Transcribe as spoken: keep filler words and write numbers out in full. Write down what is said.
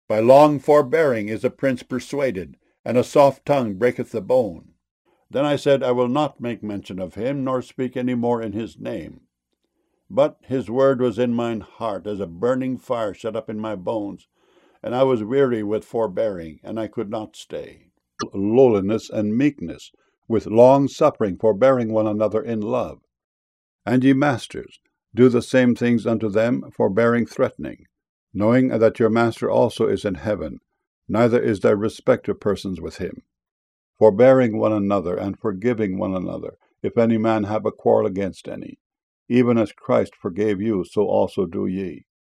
By long forbearing is a prince persuaded, and a soft tongue breaketh the bone. Then I said, I will not make mention of him, nor speak any more in his name. But his word was in mine heart, as a burning fire shut up in my bones, and I was weary with forbearing, and I could not stay. Lowliness and meekness, with long suffering, forbearing one another in love. And ye masters, do the same things unto them, forbearing threatening, knowing that your master also is in heaven, neither is there respect of persons with him. Forbearing one another, and forgiving one another, if any man have a quarrel against any. Even as Christ forgave you, so also do ye.